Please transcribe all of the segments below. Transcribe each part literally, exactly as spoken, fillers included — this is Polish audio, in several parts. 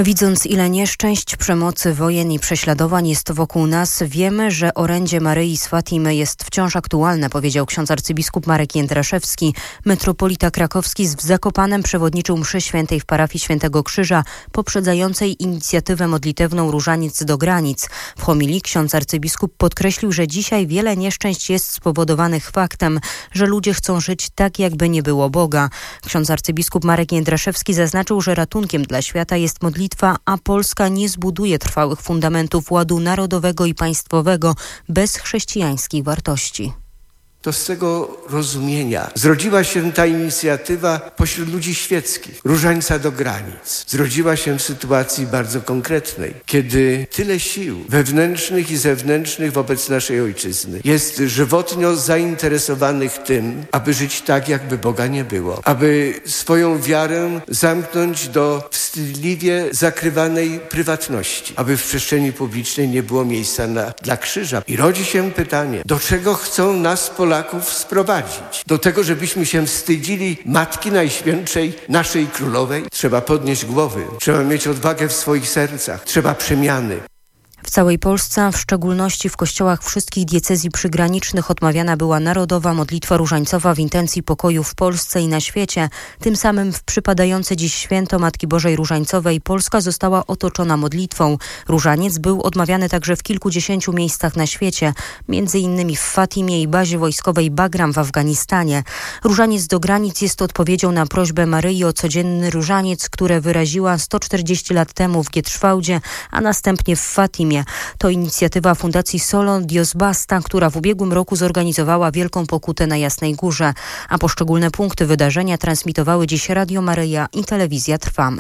Widząc, ile nieszczęść, przemocy, wojen i prześladowań jest wokół nas, wiemy, że orędzie Maryi z Fatimy jest wciąż aktualne, powiedział ksiądz arcybiskup Marek Jędraszewski. Metropolita krakowski w Zakopanem przewodniczył mszy świętej w parafii Świętego Krzyża, poprzedzającej inicjatywę modlitewną Różaniec do granic. W homilii ksiądz arcybiskup podkreślił, że dzisiaj wiele nieszczęść jest spowodowanych faktem, że ludzie chcą żyć tak, jakby nie było Boga. Ksiądz arcybiskup Marek Jędraszewski zaznaczył, że ratunkiem dla świata jest modlitwa, a Polska nie zbuduje trwałych fundamentów ładu narodowego i państwowego bez chrześcijańskich wartości. To z tego rozumienia zrodziła się ta inicjatywa pośród ludzi świeckich, Różańca do granic. Zrodziła się w sytuacji bardzo konkretnej, kiedy tyle sił wewnętrznych i zewnętrznych wobec naszej ojczyzny jest żywotnio zainteresowanych tym, aby żyć tak, jakby Boga nie było. Aby swoją wiarę zamknąć do wstydliwie zakrywanej prywatności. Aby w przestrzeni publicznej nie było miejsca na, dla krzyża. I rodzi się pytanie, do czego chcą nas Polaków Polaków sprowadzić? Do tego, żebyśmy się wstydzili Matki Najświętszej, naszej Królowej? Trzeba podnieść głowy, trzeba mieć odwagę w swoich sercach, trzeba przemiany. W całej Polsce, w szczególności w kościołach wszystkich diecezji przygranicznych, odmawiana była narodowa modlitwa różańcowa w intencji pokoju w Polsce i na świecie. Tym samym w przypadające dziś święto Matki Bożej Różańcowej Polska została otoczona modlitwą. Różaniec był odmawiany także w kilkudziesięciu miejscach na świecie, między innymi w Fatimie i bazie wojskowej Bagram w Afganistanie. Różaniec do granic jest odpowiedzią na prośbę Maryi o codzienny różaniec, które wyraziła sto czterdzieści lat temu w Gietrzwałdzie, a następnie w Fatimie. To inicjatywa Fundacji Solo Dios Basta, która w ubiegłym roku zorganizowała Wielką Pokutę na Jasnej Górze, a poszczególne punkty wydarzenia transmitowały dziś Radio Maryja i Telewizja Trwam.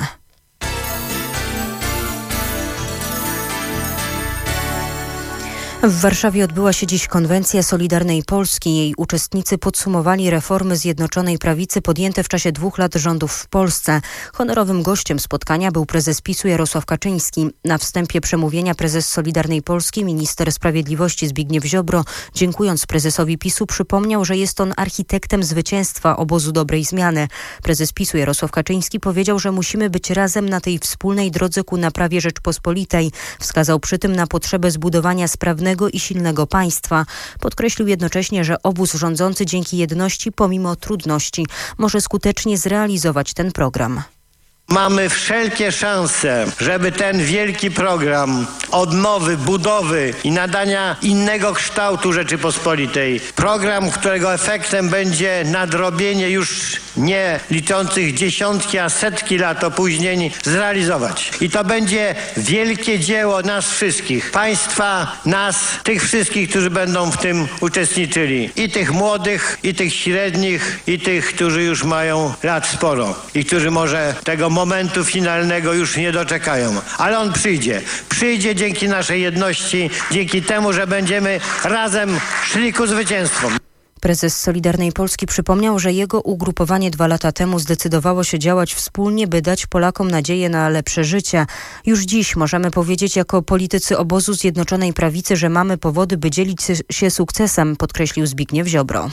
W Warszawie odbyła się dziś konwencja Solidarnej Polski. Jej uczestnicy podsumowali reformy Zjednoczonej Prawicy podjęte w czasie dwóch lat rządów w Polsce. Honorowym gościem spotkania był prezes PiSu Jarosław Kaczyński. Na wstępie przemówienia prezes Solidarnej Polski, minister sprawiedliwości Zbigniew Ziobro, dziękując prezesowi PiSu, przypomniał, że jest on architektem zwycięstwa obozu dobrej zmiany. Prezes PiSu Jarosław Kaczyński powiedział, że musimy być razem na tej wspólnej drodze ku naprawie Rzeczpospolitej. Wskazał przy tym na potrzebę zbudowania sprawnego i silnego państwa. Podkreślił jednocześnie, że obóz rządzący dzięki jedności pomimo trudności może skutecznie zrealizować ten program. Mamy wszelkie szanse, żeby ten wielki program odnowy, budowy i nadania innego kształtu Rzeczypospolitej, program, którego efektem będzie nadrobienie już nie liczących dziesiątki, a setki lat opóźnień, zrealizować. I to będzie wielkie dzieło nas wszystkich, państwa, nas, tych wszystkich, którzy będą w tym uczestniczyli. I tych młodych, i tych średnich, i tych, którzy już mają lat sporo i którzy może tego momentu finalnego już nie doczekają. Ale on przyjdzie. Przyjdzie dzięki naszej jedności, dzięki temu, że będziemy razem szli ku zwycięstwu. Prezes Solidarnej Polski przypomniał, że jego ugrupowanie dwa lata temu zdecydowało się działać wspólnie, by dać Polakom nadzieję na lepsze życie. Już dziś możemy powiedzieć jako politycy obozu Zjednoczonej Prawicy, że mamy powody, by dzielić się sukcesem, podkreślił Zbigniew Ziobro.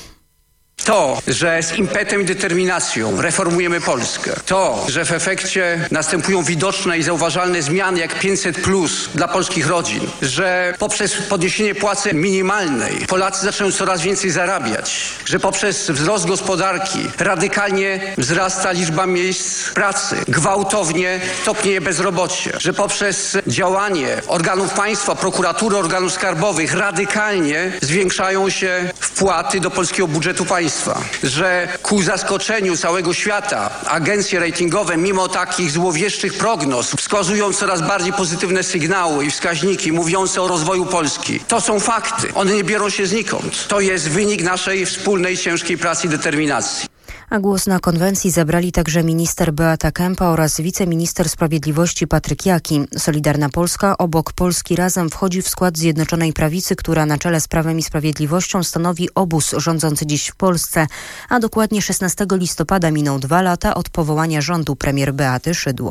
To, że z impetem i determinacją reformujemy Polskę. To, że w efekcie następują widoczne i zauważalne zmiany jak pięćset plus dla polskich rodzin. Że poprzez podniesienie płacy minimalnej Polacy zaczną coraz więcej zarabiać. Że poprzez wzrost gospodarki radykalnie wzrasta liczba miejsc pracy. Gwałtownie topnieje bezrobocie. Że poprzez działanie organów państwa, prokuratury, organów skarbowych radykalnie zwiększają się wpłaty do polskiego budżetu państwa. Że ku zaskoczeniu całego świata agencje ratingowe, mimo takich złowieszczych prognoz, wskazują coraz bardziej pozytywne sygnały i wskaźniki mówiące o rozwoju Polski. To są fakty. One nie biorą się znikąd. To jest wynik naszej wspólnej, ciężkiej pracy i determinacji. A głos na konwencji zabrali także minister Beata Kempa oraz wiceminister sprawiedliwości Patryk Jaki. Solidarna Polska obok Polski Razem wchodzi w skład Zjednoczonej Prawicy, która na czele z Prawem i Sprawiedliwością stanowi obóz rządzący dziś w Polsce. A dokładnie szesnastego listopada miną dwa lata od powołania rządu premier Beaty Szydło.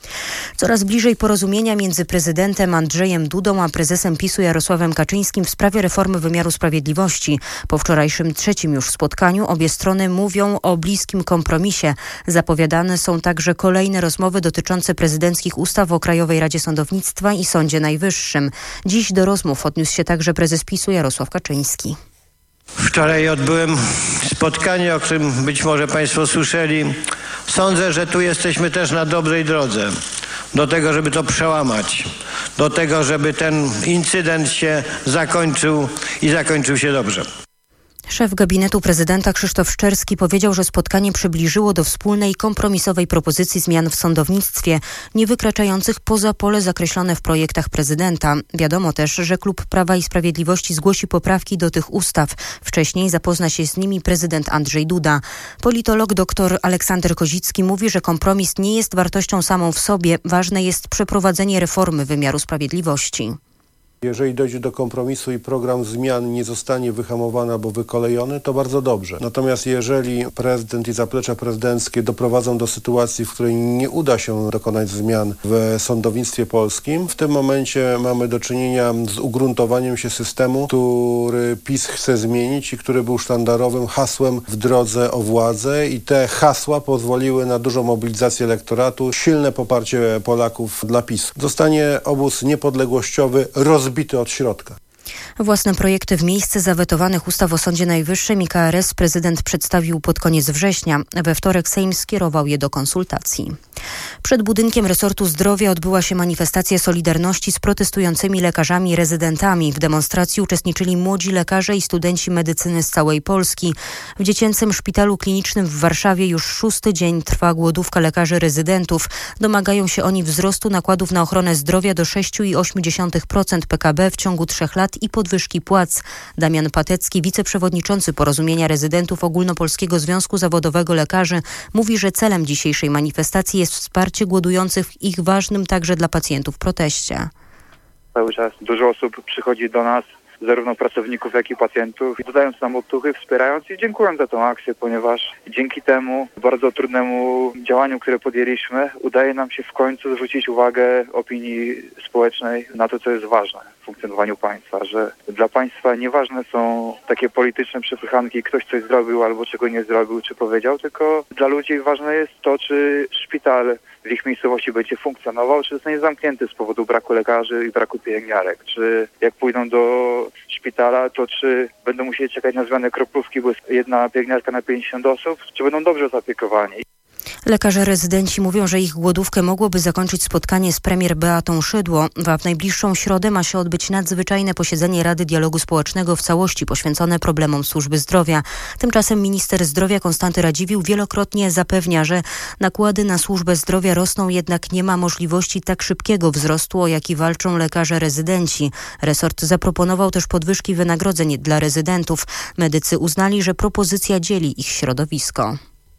Coraz bliżej porozumienia między prezydentem Andrzejem Dudą a prezesem PiSu Jarosławem Kaczyńskim w sprawie reformy wymiaru sprawiedliwości. Po wczorajszym trzecim już spotkaniu obie strony mówią o bliskim kompromisie. Zapowiadane są także kolejne rozmowy dotyczące prezydenckich ustaw o Krajowej Radzie Sądownictwa i Sądzie Najwyższym. Dziś do rozmów odniósł się także prezes PiSu Jarosław Kaczyński. Wczoraj odbyłem spotkanie, o którym być może Państwo słyszeli. Sądzę, że tu jesteśmy też na dobrej drodze do tego, żeby to przełamać, do tego, żeby ten incydent się zakończył i zakończył się dobrze. Szef gabinetu prezydenta Krzysztof Szczerski powiedział, że spotkanie przybliżyło do wspólnej kompromisowej propozycji zmian w sądownictwie, nie wykraczających poza pole zakreślone w projektach prezydenta. Wiadomo też, że klub Prawa i Sprawiedliwości zgłosi poprawki do tych ustaw. Wcześniej zapozna się z nimi prezydent Andrzej Duda. Politolog dr Aleksander Kozicki mówi, że kompromis nie jest wartością samą w sobie. Ważne jest przeprowadzenie reformy wymiaru sprawiedliwości. Jeżeli dojdzie do kompromisu i program zmian nie zostanie wyhamowany albo wykolejony, to bardzo dobrze. Natomiast jeżeli prezydent i zaplecze prezydenckie doprowadzą do sytuacji, w której nie uda się dokonać zmian w sądownictwie polskim, w tym momencie mamy do czynienia z ugruntowaniem się systemu, który PiS chce zmienić i który był sztandarowym hasłem w drodze o władzę, i te hasła pozwoliły na dużą mobilizację elektoratu, silne poparcie Polaków dla PiS. Zostanie obóz niepodległościowy rozbity od środka. Własne projekty w miejsce zawetowanych ustaw o Sądzie Najwyższym i K R S prezydent przedstawił pod koniec września. We wtorek Sejm skierował je do konsultacji. Przed budynkiem resortu zdrowia odbyła się manifestacja solidarności z protestującymi lekarzami i rezydentami. W demonstracji uczestniczyli młodzi lekarze i studenci medycyny z całej Polski. W Dziecięcym Szpitalu Klinicznym w Warszawie już szósty dzień trwa głodówka lekarzy rezydentów. Domagają się oni wzrostu nakładów na ochronę zdrowia do sześć przecinek osiem procent P K B w ciągu trzech lat i podwyżki płac. Damian Patecki, wiceprzewodniczący Porozumienia Rezydentów Ogólnopolskiego Związku Zawodowego Lekarzy, mówi, że celem dzisiejszej manifestacji jest wsparcie głodujących w ich ważnym także dla pacjentów proteście. Cały czas dużo osób przychodzi do nas, zarówno pracowników, jak i pacjentów, dodając nam otuchy, wspierając i dziękując za tą akcję, ponieważ dzięki temu bardzo trudnemu działaniu, które podjęliśmy, udaje nam się w końcu zwrócić uwagę opinii społecznej na to, co jest ważne w funkcjonowaniu państwa, że dla państwa nieważne są takie polityczne przepychanki, ktoś coś zrobił albo czego nie zrobił, czy powiedział, tylko dla ludzi ważne jest to, czy szpital w ich miejscowości będzie funkcjonował, czy zostanie zamknięty z powodu braku lekarzy i braku pielęgniarek, czy jak pójdą do szpitala, to czy będą musieli czekać na zmianę kroplówki, bo jest jedna pielęgniarka na pięćdziesiąt osób, czy będą dobrze zaopiekowani. Lekarze rezydenci mówią, że ich głodówkę mogłoby zakończyć spotkanie z premier Beatą Szydło, a w najbliższą środę ma się odbyć nadzwyczajne posiedzenie Rady Dialogu Społecznego w całości poświęcone problemom służby zdrowia. Tymczasem minister zdrowia Konstanty Radziwiłł wielokrotnie zapewnia, że nakłady na służbę zdrowia rosną, jednak nie ma możliwości tak szybkiego wzrostu, o jaki walczą lekarze rezydenci. Resort zaproponował też podwyżki wynagrodzeń dla rezydentów. Medycy uznali, że propozycja dzieli ich środowisko.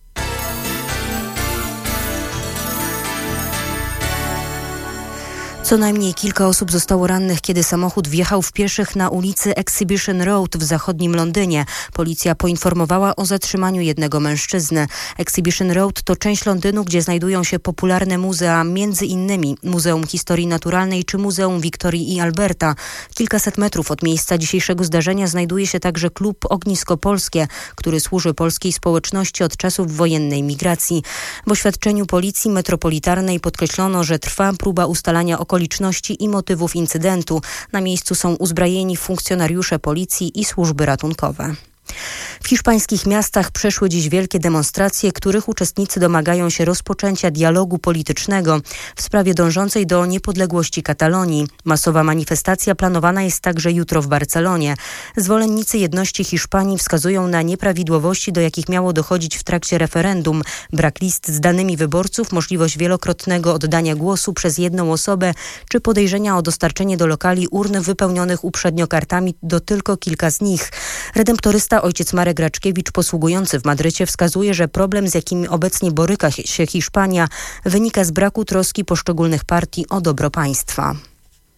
Co najmniej kilka osób zostało rannych, kiedy samochód wjechał w pieszych na ulicy Exhibition Road w zachodnim Londynie. Policja poinformowała o zatrzymaniu jednego mężczyzny. Exhibition Road to część Londynu, gdzie znajdują się popularne muzea, między innymi Muzeum Historii Naturalnej czy Muzeum Wiktorii i Alberta. Kilkaset metrów od miejsca dzisiejszego zdarzenia znajduje się także klub Ognisko Polskie, który służy polskiej społeczności od czasów wojennej migracji. W oświadczeniu Policji Metropolitarnej podkreślono, że trwa próba ustalania okoliczności okoliczności i motywów incydentu. Na miejscu są uzbrojeni funkcjonariusze policji i służby ratunkowe. W hiszpańskich miastach przeszły dziś wielkie demonstracje, których uczestnicy domagają się rozpoczęcia dialogu politycznego w sprawie dążącej do niepodległości Katalonii. Masowa manifestacja planowana jest także jutro w Barcelonie. Zwolennicy jedności Hiszpanii wskazują na nieprawidłowości, do jakich miało dochodzić w trakcie referendum. Brak list z danymi wyborców, możliwość wielokrotnego oddania głosu przez jedną osobę, czy podejrzenia o dostarczenie do lokali urn wypełnionych uprzednio kartami do tylko kilka z nich. Redemptorysta ojciec Marek Raczkiewicz, posługujący w Madrycie, wskazuje, że problem, z jakim obecnie boryka się Hiszpania, wynika z braku troski poszczególnych partii o dobro państwa.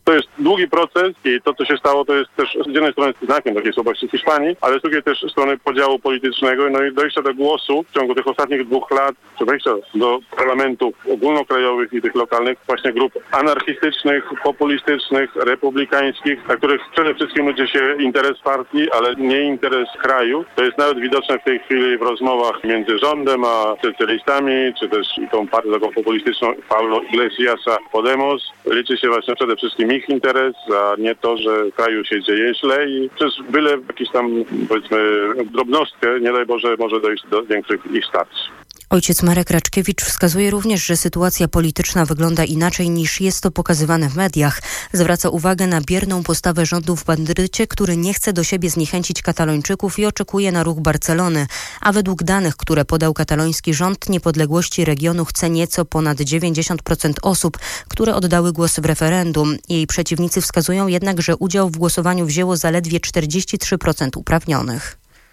To jest długi proces i to, co się stało, to jest też z jednej strony znakiem takiej słabości Hiszpanii, ale z drugiej też strony podziału politycznego, no i dojścia do głosu w ciągu tych ostatnich dwóch lat, czy wejścia do parlamentów ogólnokrajowych i tych lokalnych właśnie grup anarchistycznych, populistycznych, republikańskich, na których przede wszystkim ludzie się interes partii, ale nie interes kraju. To jest nawet widoczne w tej chwili w rozmowach między rządem a socjalistami, czy też i tą partią taką populistyczną Pablo Iglesiasa Podemos. Liczy się właśnie przede wszystkim ich interes, a nie to, że w kraju się dzieje źle i przez byle jakiś tam, powiedzmy, drobnostkę, nie daj Boże, może dojść do większych ich starć. Ojciec Marek Raczkiewicz wskazuje również, że sytuacja polityczna wygląda inaczej niż jest to pokazywane w mediach. Zwraca uwagę na bierną postawę rządu w Madrycie, który nie chce do siebie zniechęcić Katalończyków i oczekuje na ruch Barcelony. A według danych, które podał kataloński rząd, niepodległości regionu chce nieco ponad dziewięćdziesiąt procent osób, które oddały głos w referendum. Jej przeciwnicy wskazują jednak, że udział w głosowaniu wzięło zaledwie czterdzieści trzy procent uprawnionych.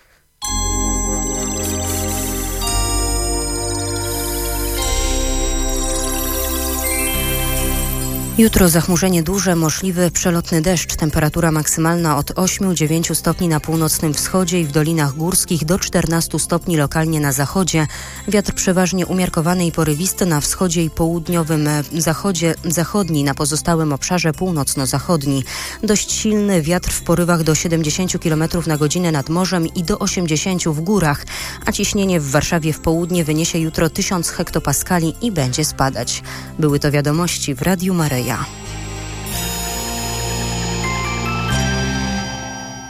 Jutro zachmurzenie duże, możliwy przelotny deszcz. Temperatura maksymalna od ośmiu do dziewięciu stopni na północnym wschodzie i w dolinach górskich do czternastu stopni lokalnie na zachodzie. Wiatr przeważnie umiarkowany i porywisty na wschodzie i południowym zachodzie, zachodni, na pozostałym obszarze północno-zachodni. Dość silny wiatr w porywach do siedemdziesięciu kilometrów na godzinę nad morzem i do osiemdziesięciu w górach, a ciśnienie w Warszawie w południe wyniesie jutro tysiąc hektopaskali i będzie spadać. Były to wiadomości w Radiu Maryja.